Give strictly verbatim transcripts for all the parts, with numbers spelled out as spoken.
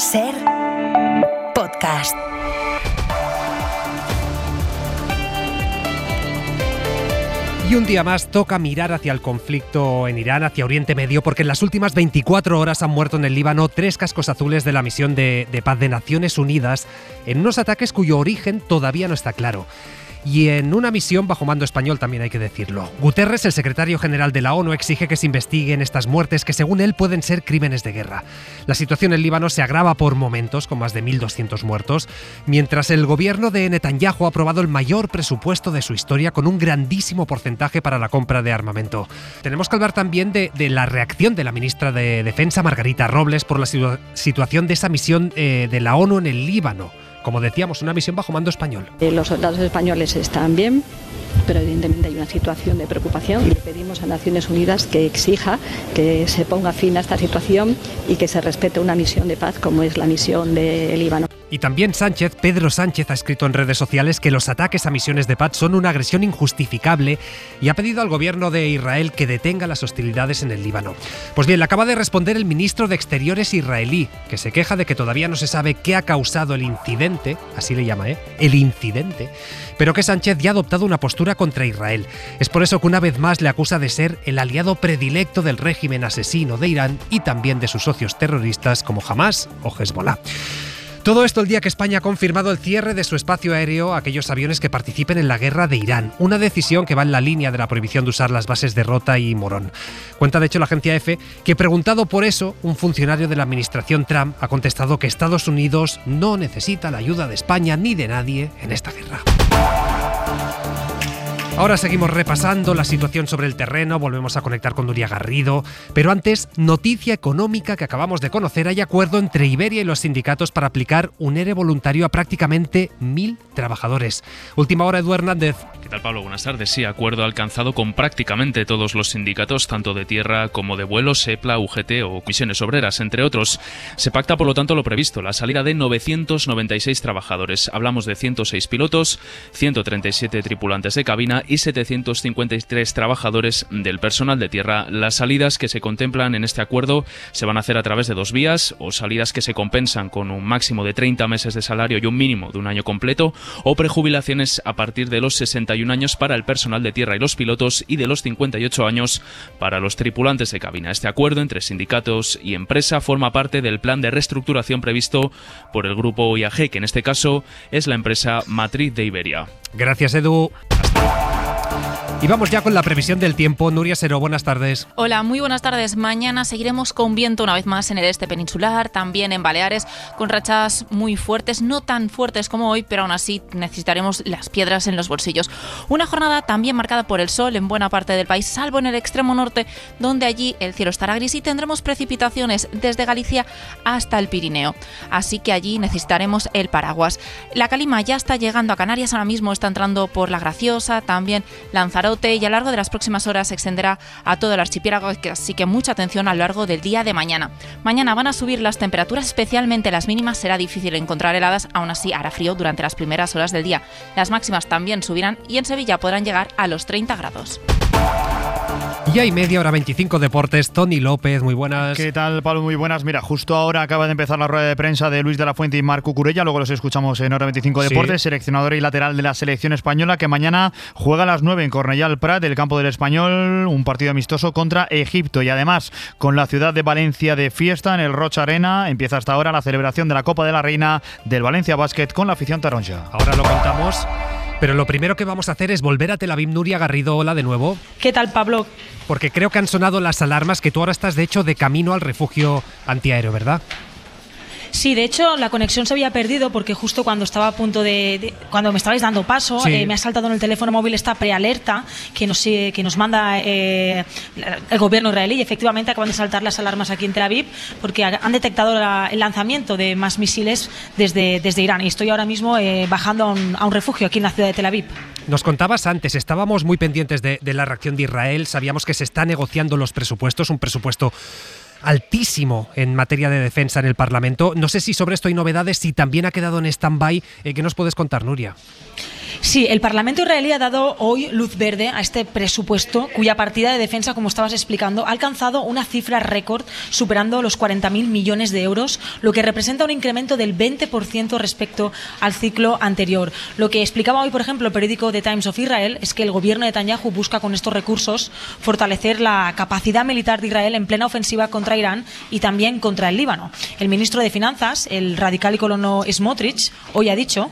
Ser podcast. Y un día más toca mirar hacia el conflicto en Irán, hacia Oriente Medio, porque en las últimas veinticuatro horas han muerto en el Líbano tres cascos azules de la misión de, de paz de Naciones Unidas en unos ataques cuyo origen todavía no está claro. Y en una misión bajo mando español, también hay que decirlo. Guterres, el secretario general de la ONU, exige que se investiguen estas muertes que según él pueden ser crímenes de guerra. La situación en Líbano se agrava por momentos, con más de mil doscientos muertos, mientras el gobierno de Netanyahu ha aprobado el mayor presupuesto de su historia con un grandísimo porcentaje para la compra de armamento. Tenemos que hablar también de, de la reacción de la ministra de Defensa, Margarita Robles, por la situa- situación de esa misión eh, de la ONU en el Líbano. Como decíamos, una misión bajo mando español. Los soldados españoles están bien, pero evidentemente hay una situación de preocupación y le pedimos a Naciones Unidas que exija que se ponga fin a esta situación y que se respete una misión de paz como es la misión de Líbano. Y también Sánchez, Pedro Sánchez, ha escrito en redes sociales que los ataques a misiones de paz son una agresión injustificable y ha pedido al gobierno de Israel que detenga las hostilidades en el Líbano. Pues bien, le acaba de responder el ministro de Exteriores israelí, que se queja de que todavía no se sabe qué ha causado el incidente, así le llama, ¿eh? El incidente, pero que Sánchez ya ha adoptado una postura contra Israel. Es por eso que una vez más le acusa de ser el aliado predilecto del régimen asesino de Irán y también de sus socios terroristas como Hamás o Hezbollah. Todo esto el día que España ha confirmado el cierre de su espacio aéreo a aquellos aviones que participen en la guerra de Irán, una decisión que va en la línea de la prohibición de usar las bases de Rota y Morón. Cuenta de hecho la agencia EFE que, preguntado por eso, un funcionario de la administración Trump ha contestado que Estados Unidos no necesita la ayuda de España ni de nadie en esta guerra. Ahora seguimos repasando la situación sobre el terreno, volvemos a conectar con Nuria Garrido, pero antes, noticia económica que acabamos de conocer. Hay acuerdo entre Iberia y los sindicatos para aplicar un ERE voluntario a prácticamente mil trabajadores. Última hora, Edu Hernández. ¿Qué tal, Pablo? Buenas tardes. Sí, acuerdo alcanzado con prácticamente todos los sindicatos, tanto de tierra como de vuelos, SEPLA, U G T o Comisiones Obreras, entre otros. Se pacta, por lo tanto, lo previsto, la salida de novecientos noventa y seis trabajadores. Hablamos de ciento seis pilotos, ciento treinta y siete tripulantes de cabina y setecientos cincuenta y tres trabajadores del personal de tierra. Las salidas que se contemplan en este acuerdo se van a hacer a través de dos vías, o salidas que se compensan con un máximo de treinta meses de salario y un mínimo de un año completo, o prejubilaciones a partir de los sesenta y un años para el personal de tierra y los pilotos y de los cincuenta y ocho años para los tripulantes de cabina. Este acuerdo entre sindicatos y empresa forma parte del plan de reestructuración previsto por el grupo I A G, que en este caso es la empresa matriz de Iberia. Gracias, Edu. Y vamos ya con la previsión del tiempo. Nuria Seró, buenas tardes. Hola, muy buenas tardes. Mañana seguiremos con viento una vez más en el este peninsular, también en Baleares, con rachas muy fuertes, no tan fuertes como hoy, pero aún así necesitaremos las piedras en los bolsillos. Una jornada también marcada por el sol en buena parte del país, salvo en el extremo norte, donde allí el cielo estará gris y tendremos precipitaciones desde Galicia hasta el Pirineo. Así que allí necesitaremos el paraguas. La calima ya está llegando a Canarias, ahora mismo está entrando por La Graciosa, también Lanzarote, y a lo largo de las próximas horas se extenderá a todo el archipiélago, así que mucha atención a lo largo del día de mañana. Mañana van a subir las temperaturas, especialmente las mínimas, será difícil encontrar heladas, aún así hará frío durante las primeras horas del día. Las máximas también subirán y en Sevilla podrán llegar a los treinta grados. Y hay media hora veinticinco deportes. Tony López, muy buenas. ¿Qué tal, Pablo? Muy buenas. Mira, justo ahora acaba de empezar la rueda de prensa de Luis de la Fuente y Marc Cucurella, luego los escuchamos en hora veinticinco deportes, sí. Seleccionador y lateral de la selección española, que mañana juega a las nueve en Cornellà al Prat, del campo del Español, un partido amistoso contra Egipto. Y además, con la ciudad de Valencia de fiesta en el Rocha Arena, empieza hasta ahora la celebración de la Copa de la Reina del Valencia Basket con la afición taronja. Ahora lo contamos. Pero lo primero que vamos a hacer es volver a Tel Aviv. Nuria Garrido, hola de nuevo. ¿Qué tal, Pablo? Porque creo que han sonado las alarmas, que tú ahora estás de hecho de camino al refugio antiaéreo, ¿verdad? Sí, de hecho la conexión se había perdido porque justo cuando estaba a punto de, de cuando me estabais dando paso, sí. eh, me ha saltado en el teléfono móvil esta prealerta que nos eh, que nos manda eh, el gobierno israelí, y efectivamente acaban de saltar las alarmas aquí en Tel Aviv porque han detectado la, el lanzamiento de más misiles desde, desde Irán, y estoy ahora mismo eh, bajando a un, a un refugio aquí en la ciudad de Tel Aviv. Nos contabas antes, estábamos muy pendientes de, de la reacción de Israel, sabíamos que se está negociando los presupuestos, un presupuesto altísimo en materia de defensa en el Parlamento. No sé si sobre esto hay novedades, si también ha quedado en stand-by. Eh, ¿Qué nos puedes contar, Nuria? Sí, el Parlamento israelí ha dado hoy luz verde a este presupuesto, cuya partida de defensa, como estabas explicando, ha alcanzado una cifra récord, superando los cuarenta mil millones de euros, lo que representa un incremento del veinte por ciento respecto al ciclo anterior. Lo que explicaba hoy, por ejemplo, el periódico The Times of Israel es que el gobierno de Netanyahu busca con estos recursos fortalecer la capacidad militar de Israel en plena ofensiva contra Irán y también contra el Líbano. El ministro de Finanzas, el radical y colono Smotrich, hoy ha dicho: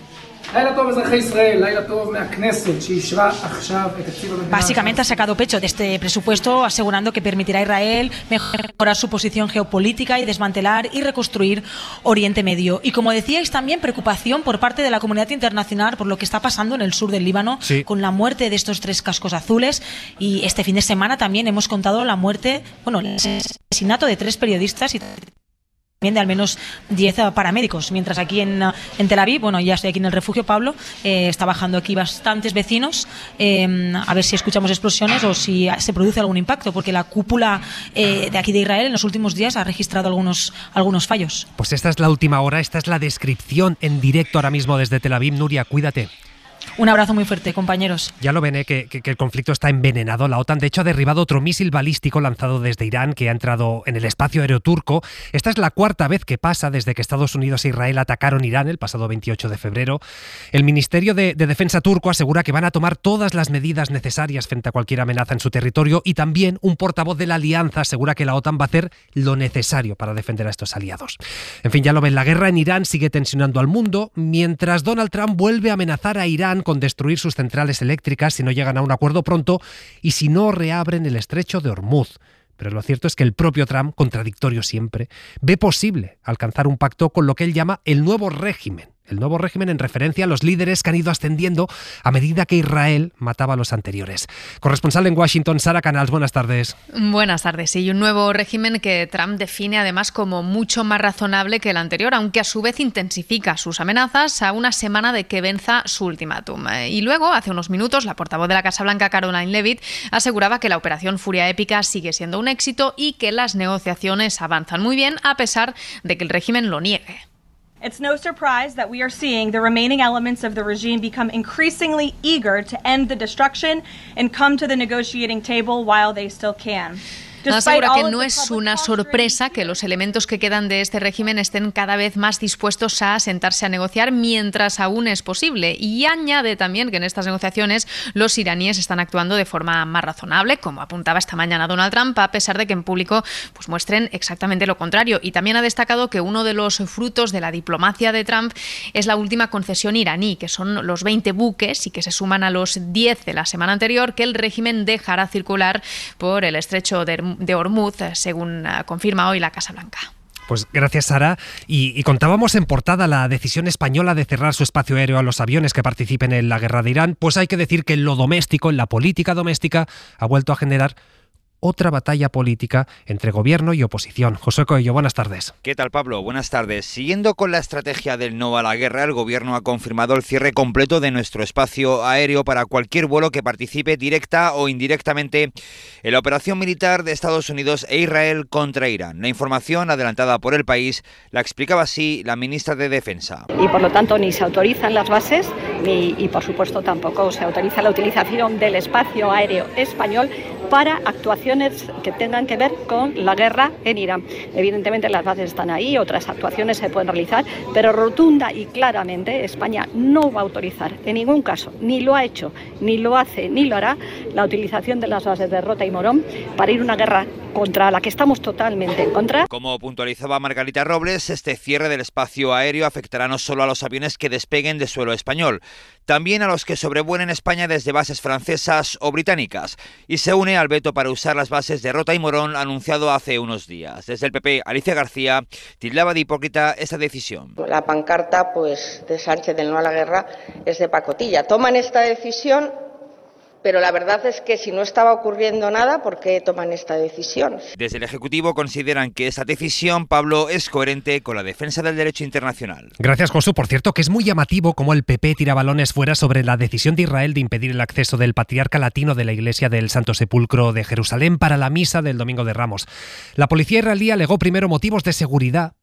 básicamente ha sacado pecho de este presupuesto, asegurando que permitirá a Israel mejorar su posición geopolítica y desmantelar y reconstruir Oriente Medio. Y como decíais, también preocupación por parte de la comunidad internacional por lo que está pasando en el sur del Líbano, sí, con la muerte de estos tres cascos azules. Y este fin de semana también hemos contado la muerte, bueno, el asesinato de tres periodistas y también de al menos diez paramédicos, mientras aquí en, en Tel Aviv, bueno, ya estoy aquí en el refugio, Pablo, eh, está bajando aquí bastantes vecinos, eh, a ver si escuchamos explosiones o si se produce algún impacto, porque la cúpula eh, de aquí de Israel en los últimos días ha registrado algunos, algunos fallos. Pues esta es la última hora, esta es la descripción en directo ahora mismo desde Tel Aviv. Nuria, cuídate. Un abrazo muy fuerte, compañeros. Ya lo ven, ¿eh? que, que, que el conflicto está envenenado. La OTAN, de hecho, ha derribado otro misil balístico lanzado desde Irán que ha entrado en el espacio aéreo turco. Esta es la cuarta vez que pasa desde que Estados Unidos e Israel atacaron Irán el pasado veintiocho de febrero. El Ministerio de, de Defensa turco asegura que van a tomar todas las medidas necesarias frente a cualquier amenaza en su territorio, y también un portavoz de la alianza asegura que la OTAN va a hacer lo necesario para defender a estos aliados. En fin, ya lo ven, la guerra en Irán sigue tensionando al mundo, mientras Donald Trump vuelve a amenazar a Irán con destruir sus centrales eléctricas si no llegan a un acuerdo pronto y si no reabren el estrecho de Hormuz. Pero lo cierto es que el propio Trump, contradictorio siempre, ve posible alcanzar un pacto con lo que él llama el nuevo régimen. El nuevo régimen en referencia a los líderes que han ido ascendiendo a medida que Israel mataba a los anteriores. Corresponsal en Washington, Sara Canals, buenas tardes. Buenas tardes. Y un nuevo régimen que Trump define además como mucho más razonable que el anterior, aunque a su vez intensifica sus amenazas a una semana de que venza su ultimátum. Y luego, hace unos minutos, la portavoz de la Casa Blanca, Caroline Leavitt, aseguraba que la operación Furia Épica sigue siendo un éxito y que las negociaciones avanzan muy bien a pesar de que el régimen lo niegue. It's no surprise that we are seeing the remaining elements of the regime become increasingly eager to end the destruction and come to the negotiating table while they still can. Asegura que no es una sorpresa que los elementos que quedan de este régimen estén cada vez más dispuestos a sentarse a negociar mientras aún es posible. Y añade también que en estas negociaciones los iraníes están actuando de forma más razonable, como apuntaba esta mañana Donald Trump, a pesar de que en público pues muestren exactamente lo contrario. Y también ha destacado que uno de los frutos de la diplomacia de Trump es la última concesión iraní, que son los veinte buques y que se suman a los diez de la semana anterior que el régimen dejará circular por el estrecho de de Hormuz, según confirma hoy la Casa Blanca. Pues gracias, Sara. Y, y contábamos en portada la decisión española de cerrar su espacio aéreo a los aviones que participen en la guerra de Irán. Pues hay que decir que en lo doméstico, en la política doméstica, ha vuelto a generar otra batalla política entre gobierno y oposición. José Coello, buenas tardes. ¿Qué tal, Pablo? Buenas tardes. Siguiendo con la estrategia del no a la guerra, el gobierno ha confirmado el cierre completo de nuestro espacio aéreo para cualquier vuelo que participe directa o indirectamente en la operación militar de Estados Unidos e Israel contra Irán. La información, adelantada por El País, la explicaba así la ministra de Defensa. Y por lo tanto ni se autorizan las bases ni, y por supuesto tampoco se autoriza la utilización del espacio aéreo español para actuaciones que tengan que ver con la guerra en Irán. Evidentemente las bases están ahí, otras actuaciones se pueden realizar, pero rotunda y claramente España no va a autorizar en ningún caso, ni lo ha hecho, ni lo hace, ni lo hará, la utilización de las bases de Rota y Morón para ir a una guerra contra la que estamos totalmente en contra. Como puntualizaba Margarita Robles, este cierre del espacio aéreo afectará no solo a los aviones que despeguen de suelo español, también a los que sobrevuelen España desde bases francesas o británicas, y se une al veto para usar las bases de Rota y Morón anunciado hace unos días. Desde el P P, Alicia García tildaba de hipócrita esta decisión. La pancarta pues de Sánchez del no a la guerra es de pacotilla. Toman esta decisión, pero la verdad es que si no estaba ocurriendo nada, ¿por qué toman esta decisión? Desde el Ejecutivo consideran que esta decisión, Pablo, es coherente con la defensa del derecho internacional. Gracias, Josu. Por cierto, que es muy llamativo cómo el P P tira balones fuera sobre la decisión de Israel de impedir el acceso del patriarca latino de la Iglesia del Santo Sepulcro de Jerusalén para la misa del Domingo de Ramos. La policía israelí alegó primero motivos de seguridad,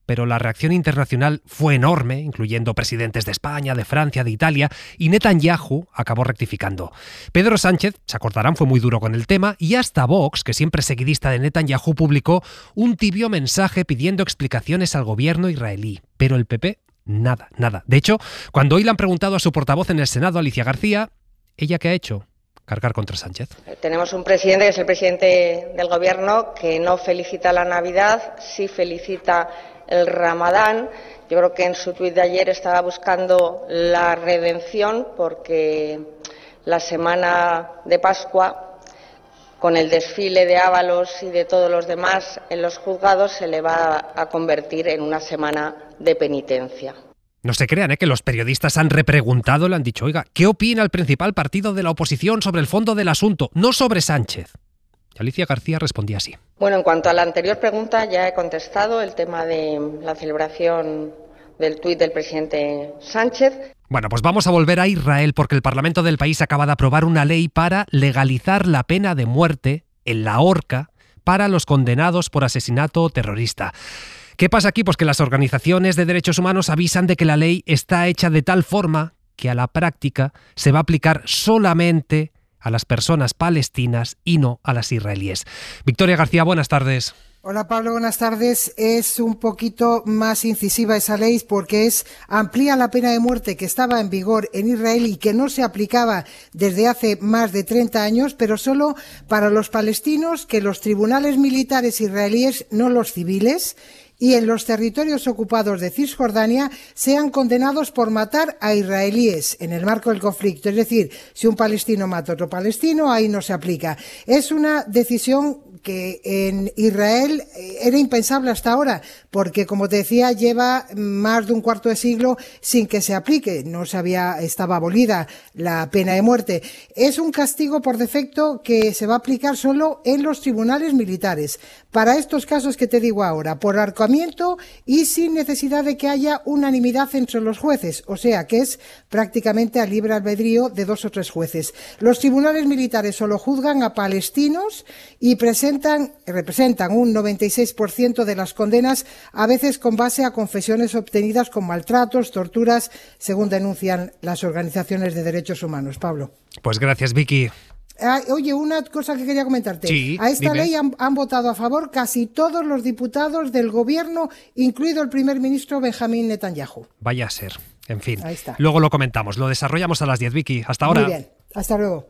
pero la reacción internacional fue enorme, incluyendo presidentes de España, de Francia, de Italia, y Netanyahu acabó rectificando. Pedro Sánchez, se acordarán, fue muy duro con el tema, y hasta Vox, que siempre es seguidista de Netanyahu, publicó un tibio mensaje pidiendo explicaciones al gobierno israelí. Pero el P P, nada, nada. De hecho, cuando hoy le han preguntado a su portavoz en el Senado, Alicia García, ¿ella qué ha hecho? Cargar contra Sánchez. Tenemos un presidente que es el presidente del gobierno que no felicita la Navidad, sí felicita el Ramadán. Yo creo que en su tuit de ayer estaba buscando la redención porque la semana de Pascua, con el desfile de Ábalos y de todos los demás en los juzgados, se le va a convertir en una semana de penitencia. No se crean, ¿eh? que los periodistas han repreguntado, le han dicho, oiga, ¿qué opina el principal partido de la oposición sobre el fondo del asunto, no sobre Sánchez? Y Alicia García respondía así. Bueno, en cuanto a la anterior pregunta ya he contestado el tema de la celebración del tuit del presidente Sánchez. Bueno, pues vamos a volver a Israel porque el Parlamento del país acaba de aprobar una ley para legalizar la pena de muerte en la horca para los condenados por asesinato terrorista. ¿Qué pasa aquí? Pues que las organizaciones de derechos humanos avisan de que la ley está hecha de tal forma que a la práctica se va a aplicar solamente a las personas palestinas y no a las israelíes. Victoria García, buenas tardes. Hola Pablo, buenas tardes. Es un poquito más incisiva esa ley porque es amplía la pena de muerte que estaba en vigor en Israel y que no se aplicaba desde hace más de treinta años, pero solo para los palestinos que los tribunales militares israelíes, no los civiles, y en los territorios ocupados de Cisjordania sean condenados por matar a israelíes en el marco del conflicto. Es decir, si un palestino mata a otro palestino, ahí no se aplica. Es una decisión que en Israel era impensable hasta ahora, porque, como te decía, lleva más de un cuarto de siglo sin que se aplique. No se había, estaba abolida la pena de muerte. Es un castigo por defecto que se va a aplicar solo en los tribunales militares. Para estos casos que te digo ahora, por ahorcamiento y sin necesidad de que haya unanimidad entre los jueces, o sea que es prácticamente a libre albedrío de dos o tres jueces. Los tribunales militares solo juzgan a palestinos y presentan, representan un noventa y seis por ciento de las condenas, a veces con base a confesiones obtenidas con maltratos, torturas, según denuncian las organizaciones de derechos humanos. Pablo. Pues gracias, Vicky. Ah, oye, una cosa que quería comentarte. Sí, a esta dime. ley han, han votado a favor casi todos los diputados del gobierno, incluido el primer ministro Benjamín Netanyahu. Vaya a ser. En fin. Ahí está. Luego lo comentamos. Lo desarrollamos a las diez, Vicky. Hasta ahora. Muy bien. Hasta luego.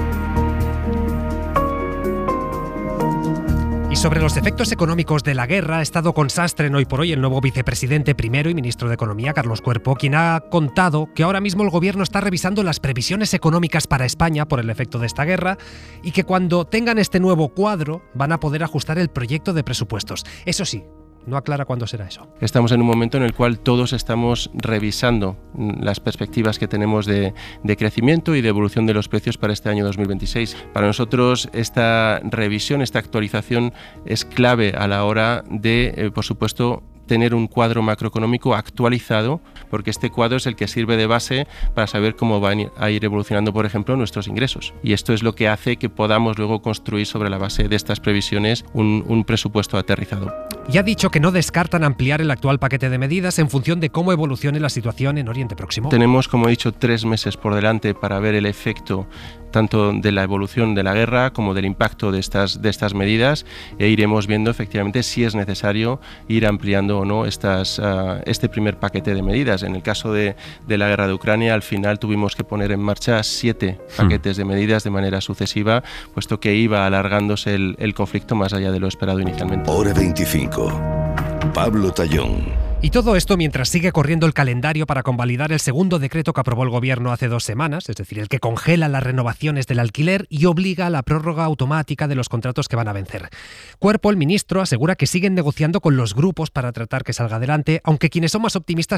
Y sobre los efectos económicos de la guerra ha estado con Sastre hoy por hoy el nuevo vicepresidente primero y ministro de Economía, Carlos Cuerpo, quien ha contado que ahora mismo el gobierno está revisando las previsiones económicas para España por el efecto de esta guerra y que cuando tengan este nuevo cuadro van a poder ajustar el proyecto de presupuestos. Eso sí, no aclara cuándo será eso. Estamos en un momento en el cual todos estamos revisando las perspectivas que tenemos de, de crecimiento y de evolución de los precios para este año dos mil veintiséis. Para nosotros esta revisión, esta actualización es clave a la hora de, eh, por supuesto, tener un cuadro macroeconómico actualizado, porque este cuadro es el que sirve de base para saber cómo van a ir evolucionando, por ejemplo, nuestros ingresos. Y esto es lo que hace que podamos luego construir sobre la base de estas previsiones un, un presupuesto aterrizado. Y ha dicho que no descartan ampliar el actual paquete de medidas en función de cómo evolucione la situación en Oriente Próximo. Tenemos, como he dicho, tres meses por delante para ver el efecto tanto de la evolución de la guerra como del impacto de estas, de estas medidas, e iremos viendo efectivamente si es necesario ir ampliando o no estas, uh, este primer paquete de medidas. En el caso de, de la guerra de Ucrania, al final tuvimos que poner en marcha siete paquetes de medidas de manera sucesiva, puesto que iba alargándose el, el conflicto más allá de lo esperado inicialmente. Hora veinticinco. Pablo Tallón. Y todo esto mientras sigue corriendo el calendario para convalidar el segundo decreto que aprobó el gobierno hace dos semanas, es decir, el que congela las renovaciones del alquiler y obliga a la prórroga automática de los contratos que van a vencer. Cuerpo, el ministro, asegura que siguen negociando con los grupos para tratar que salga adelante, aunque quienes son más optimistas son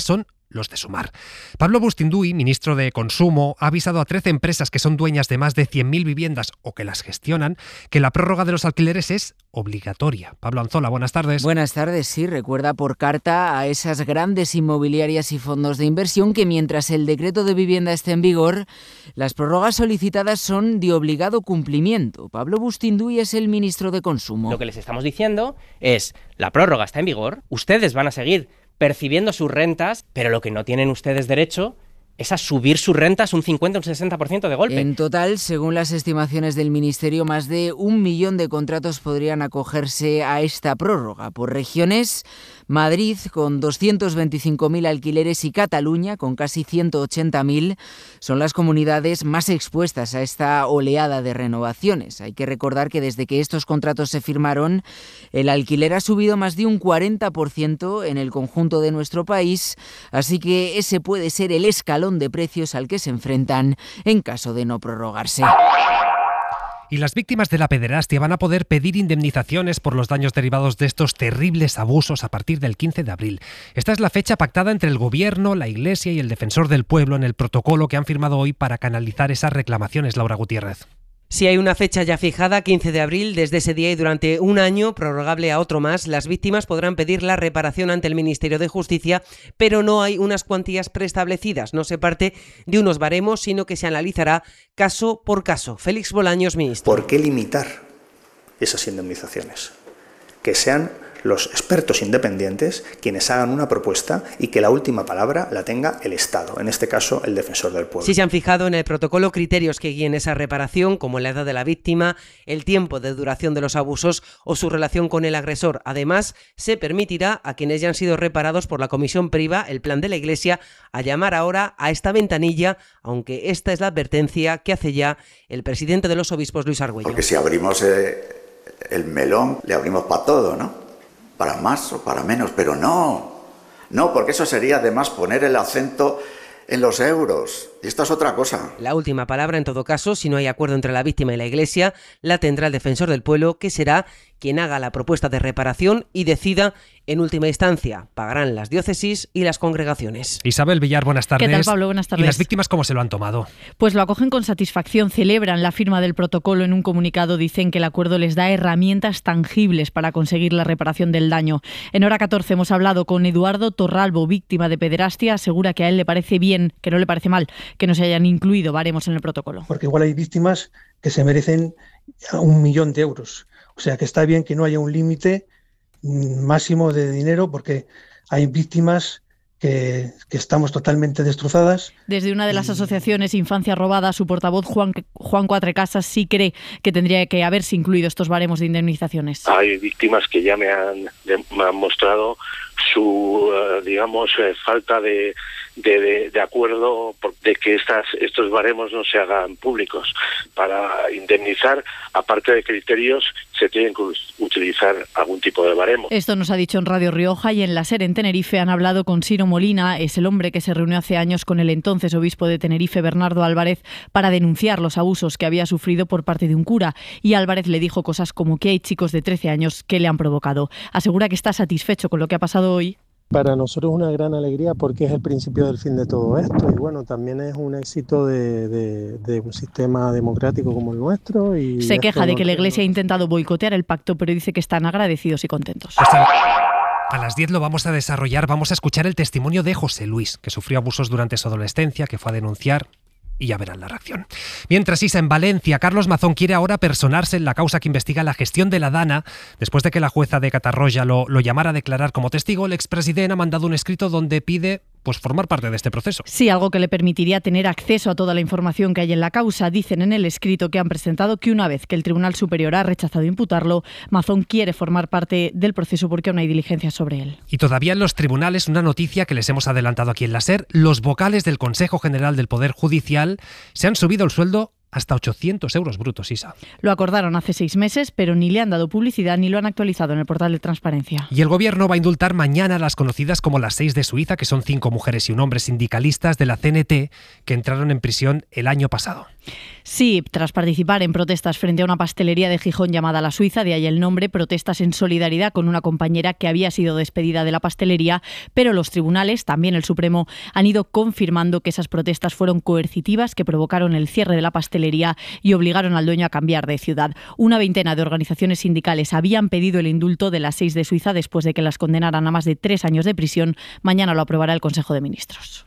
los de Sumar. Pablo Bustinduy, ministro de Consumo, ha avisado a trece empresas que son dueñas de más de cien mil viviendas o que las gestionan que la prórroga de los alquileres es obligatoria. Pablo Anzola, buenas tardes. Buenas tardes, sí, recuerda por carta a esas grandes inmobiliarias y fondos de inversión que mientras el decreto de vivienda esté en vigor, las prórrogas solicitadas son de obligado cumplimiento. Pablo Bustinduy es el ministro de Consumo. Lo que les estamos diciendo es, la prórroga está en vigor, ustedes van a seguir percibiendo sus rentas, pero lo que no tienen ustedes derecho es a subir sus rentas un cincuenta o un sesenta por ciento de golpe. En total, según las estimaciones del Ministerio, más de un millón de contratos podrían acogerse a esta prórroga. Por regiones, Madrid con doscientos veinticinco mil alquileres y Cataluña con casi ciento ochenta mil son las comunidades más expuestas a esta oleada de renovaciones. Hay que recordar que desde que estos contratos se firmaron, el alquiler ha subido más de un cuarenta por ciento en el conjunto de nuestro país, así que ese puede ser el escalón de precios al que se enfrentan en caso de no prorrogarse. Y las víctimas de la pederastia van a poder pedir indemnizaciones por los daños derivados de estos terribles abusos a partir del quince de abril. Esta es la fecha pactada entre el Gobierno, la Iglesia y el Defensor del Pueblo en el protocolo que han firmado hoy para canalizar esas reclamaciones, Laura Gutiérrez. Si hay una fecha ya fijada, quince de abril, desde ese día y durante un año, prorrogable a otro más, las víctimas podrán pedir la reparación ante el Ministerio de Justicia, pero no hay unas cuantías preestablecidas. No se parte de unos baremos, sino que se analizará caso por caso. Félix Bolaños, ministro. ¿Por qué limitar esas indemnizaciones? Que sean los expertos independientes quienes hagan una propuesta y que la última palabra la tenga el Estado, en este caso el Defensor del Pueblo. Sí se han fijado en el protocolo criterios que guíen esa reparación, como la edad de la víctima, el tiempo de duración de los abusos o su relación con el agresor. Además, se permitirá a quienes ya han sido reparados por la Comisión Priva, el plan de la Iglesia, a llamar ahora a esta ventanilla, aunque esta es la advertencia que hace ya el presidente de los obispos, Luis Argüello. Porque si abrimos eh, el melón, le abrimos para todo, ¿no? Para más o para menos, pero no, no, porque eso sería además poner el acento en los euros, y esto es otra cosa. La última palabra, en todo caso, si no hay acuerdo entre la víctima y la Iglesia, la tendrá el Defensor del Pueblo, que será quien haga la propuesta de reparación y decida, en última instancia, pagarán las diócesis y las congregaciones. Isabel Villar, buenas tardes. ¿Qué tal, Pablo? Buenas tardes. ¿Y las víctimas cómo se lo han tomado? Pues lo acogen con satisfacción, celebran la firma del protocolo. En un comunicado dicen que el acuerdo les da herramientas tangibles para conseguir la reparación del daño. En Hora catorce hemos hablado con Eduardo Torralbo, víctima de pederastia. Asegura que a él le parece bien, que no le parece mal, que no se hayan incluido baremos en el protocolo. Porque igual hay víctimas que se merecen un millón de euros. O sea que está bien que no haya un límite máximo de dinero, porque hay víctimas que, que estamos totalmente destrozadas. Desde una de las asociaciones Infancia Robada, su portavoz Juan, Juan Cuatrecasas sí cree que tendría que haberse incluido estos baremos de indemnizaciones. Hay víctimas que ya me han, me han mostrado su, uh, digamos, eh, falta de, de, de, de acuerdo por, de que estas, estos baremos no se hagan públicos. Para indemnizar, aparte de criterios, se tienen que utilizar algún tipo de baremo. Esto nos ha dicho en Radio Rioja, y en la SER en Tenerife han hablado con Siro Molina, es el hombre que se reunió hace años con el entonces obispo de Tenerife, Bernardo Álvarez, para denunciar los abusos que había sufrido por parte de un cura. Y Álvarez le dijo cosas como que hay chicos de trece años que le han provocado. Asegura que está satisfecho con lo que ha pasado hoy. Para nosotros es una gran alegría porque es el principio del fin de todo esto, y bueno, también es un éxito de, de, de un sistema democrático como el nuestro. Y se queja de que la Iglesia ha intentado boicotear el pacto, pero dice que están agradecidos y contentos. A las diez lo vamos a desarrollar, vamos a escuchar el testimonio de José Luis, que sufrió abusos durante su adolescencia, que fue a denunciar, y ya verán la reacción. Mientras, Isa, en Valencia, Carlos Mazón quiere ahora personarse en la causa que investiga la gestión de la Dana. Después de que la jueza de Catarroja lo, lo llamara a declarar como testigo, el expresidente ha mandado un escrito donde pide pues formar parte de este proceso. Sí, algo que le permitiría tener acceso a toda la información que hay en la causa. Dicen en el escrito que han presentado que una vez que el Tribunal Superior ha rechazado imputarlo, Mazón quiere formar parte del proceso porque aún hay diligencias sobre él. Y todavía en los tribunales, una noticia que les hemos adelantado aquí en la SER: los vocales del Consejo General del Poder Judicial se han subido el sueldo hasta ochocientos euros brutos, Isa. Lo acordaron hace seis meses, pero ni le han dado publicidad ni lo han actualizado en el portal de transparencia. Y el gobierno va a indultar mañana a las conocidas como las seis de Suiza, que son cinco mujeres y un hombre sindicalistas de la C N T que entraron en prisión el año pasado. Sí, tras participar en protestas frente a una pastelería de Gijón llamada La Suiza, de ahí el nombre, protestas en solidaridad con una compañera que había sido despedida de la pastelería, pero los tribunales, también el Supremo, han ido confirmando que esas protestas fueron coercitivas, que provocaron el cierre de la pastelería y obligaron al dueño a cambiar de ciudad. Una veintena de organizaciones sindicales habían pedido el indulto de las seis de Suiza después de que las condenaran a más de tres años de prisión. Mañana lo aprobará el Consejo de Ministros.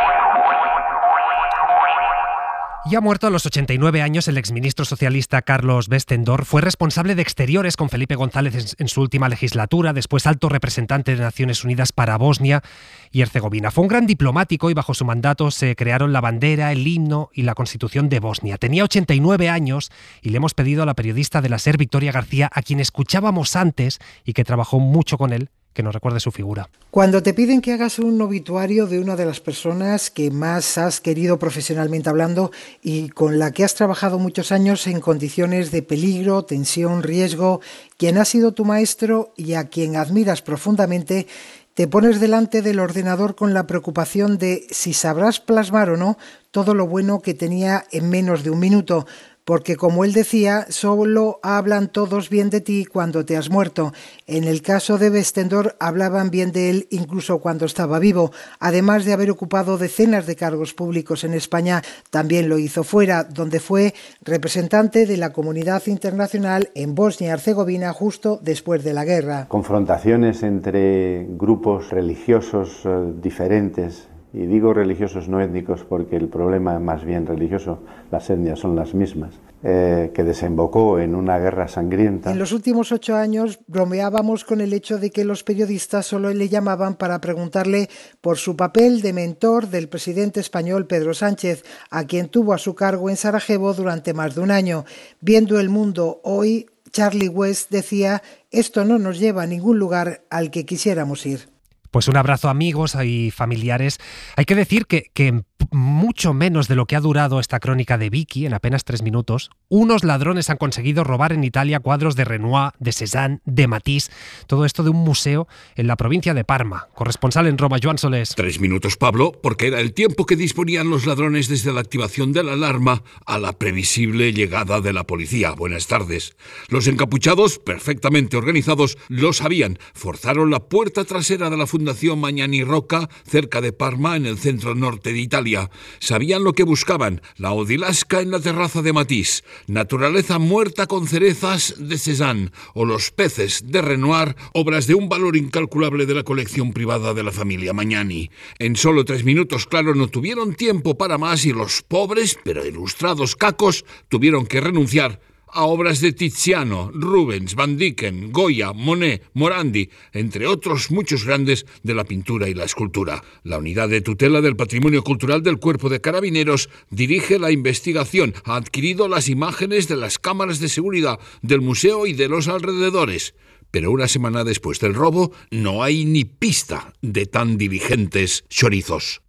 Y ha muerto a los ochenta y nueve años el exministro socialista Carlos Westendorp. Fue responsable de Exteriores con Felipe González en su última legislatura, después alto representante de Naciones Unidas para Bosnia y Herzegovina. Fue un gran diplomático y bajo su mandato se crearon la bandera, el himno y la Constitución de Bosnia. Tenía ochenta y nueve años y le hemos pedido a la periodista de la SER, Victoria García, a quien escuchábamos antes y que trabajó mucho con él, que nos recuerde su figura. Cuando te piden que hagas un obituario de una de las personas que más has querido profesionalmente hablando y con la que has trabajado muchos años en condiciones de peligro, tensión, riesgo, quien ha sido tu maestro y a quien admiras profundamente, te pones delante del ordenador con la preocupación de si sabrás plasmar o no todo lo bueno que tenía en menos de un minuto. Porque, como él decía, solo hablan todos bien de ti cuando te has muerto. En el caso de Westendorp, hablaban bien de él incluso cuando estaba vivo. Además de haber ocupado decenas de cargos públicos en España, también lo hizo fuera, donde fue representante de la comunidad internacional en Bosnia y Herzegovina justo después de la guerra. Confrontaciones entre grupos religiosos eh, diferentes. Y digo religiosos no étnicos porque el problema es más bien religioso, las etnias son las mismas, eh, que desembocó en una guerra sangrienta. En los últimos ocho años bromeábamos con el hecho de que los periodistas solo le llamaban para preguntarle por su papel de mentor del presidente español Pedro Sánchez, a quien tuvo a su cargo en Sarajevo durante más de un año. Viendo el mundo hoy, Charlie West decía: esto no nos lleva a ningún lugar al que quisiéramos ir. Pues un abrazo, amigos y familiares. Hay que decir que, que mucho menos de lo que ha durado esta crónica de Vicky, en apenas tres minutos, unos ladrones han conseguido robar en Italia cuadros de Renoir, de Cézanne, de Matisse, todo esto de un museo en la provincia de Parma. Corresponsal en Roma, Joan Solés. Tres minutos, Pablo, porque era el tiempo que disponían los ladrones desde la activación de la alarma a la previsible llegada de la policía. Buenas tardes. Los encapuchados, perfectamente organizados, lo sabían. Forzaron la puerta trasera de la Fundación Magnani Rocca, cerca de Parma, en el centro norte de Italia. Sabían lo que buscaban: la Odilasca en la terraza de Matisse, naturaleza muerta con cerezas de Cézanne o los peces de Renoir, obras de un valor incalculable de la colección privada de la familia Magnani. En solo tres minutos, claro, no tuvieron tiempo para más y los pobres pero ilustrados cacos tuvieron que renunciar a obras de Tiziano, Rubens, Van Dycken, Goya, Monet, Morandi, entre otros muchos grandes de la pintura y la escultura. La Unidad de Tutela del Patrimonio Cultural del Cuerpo de Carabineros dirige la investigación. Ha adquirido las imágenes de las cámaras de seguridad del museo y de los alrededores. Pero una semana después del robo no hay ni pista de tan diligentes chorizos.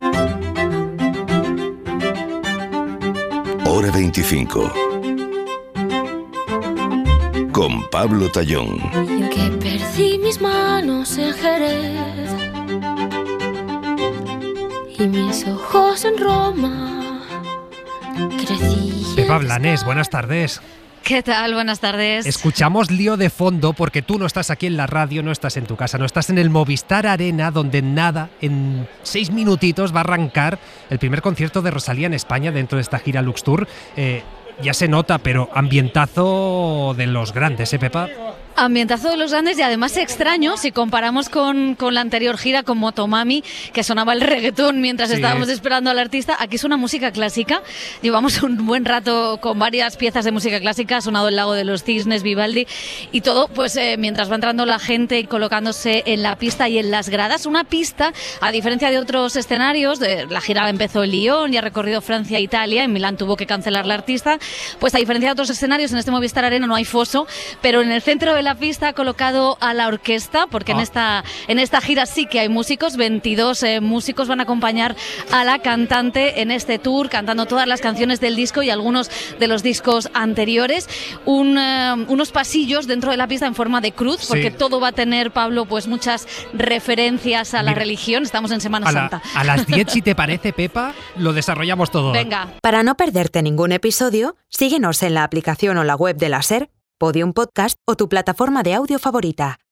Hora veinticinco. Con Pablo Tallón. Que perdí mis manos en Jerez y mis ojos en Roma. Crecí. Pepa Blanes, buenas tardes. ¿Qué tal? Buenas tardes. Escuchamos lío de fondo porque tú no estás aquí en la radio, no estás en tu casa, no estás en el Movistar Arena, donde nada, en seis minutitos va a arrancar el primer concierto de Rosalía en España dentro de esta gira Lux Tour. Eh, Ya se nota, pero ambientazo de los grandes, ¿eh, Pepa? Ambientazo de los grandes y además extraño si comparamos con, con la anterior gira, con Motomami, que sonaba el reggaetón mientras sí. estábamos esperando al artista. Aquí es una música clásica. Llevamos un buen rato con varias piezas de música clásica. Ha sonado El Lago de los Cisnes, Vivaldi y todo, pues eh, mientras va entrando la gente y colocándose en la pista y en las gradas. Una pista, a diferencia de otros escenarios, de, la gira empezó en Lyon y ha recorrido Francia e Italia. En Milán tuvo que cancelar la artista. Pues a diferencia de otros escenarios, en este Movistar Arena no hay foso, pero en el centro de la la pista ha colocado a la orquesta, porque oh. en, esta, en esta gira sí que hay músicos, veintidós eh, músicos van a acompañar a la cantante en este tour, cantando todas las canciones del disco y algunos de los discos anteriores. Un, eh, unos pasillos dentro de la pista en forma de cruz, porque sí. todo va a tener, Pablo, pues muchas referencias a la Mira, religión. Estamos en Semana a la, Santa. A las diez, si te parece, Pepa, lo desarrollamos todo. Venga. Para no perderte ningún episodio, síguenos en la aplicación o la web de la SER, Podium Podcast o tu plataforma de audio favorita.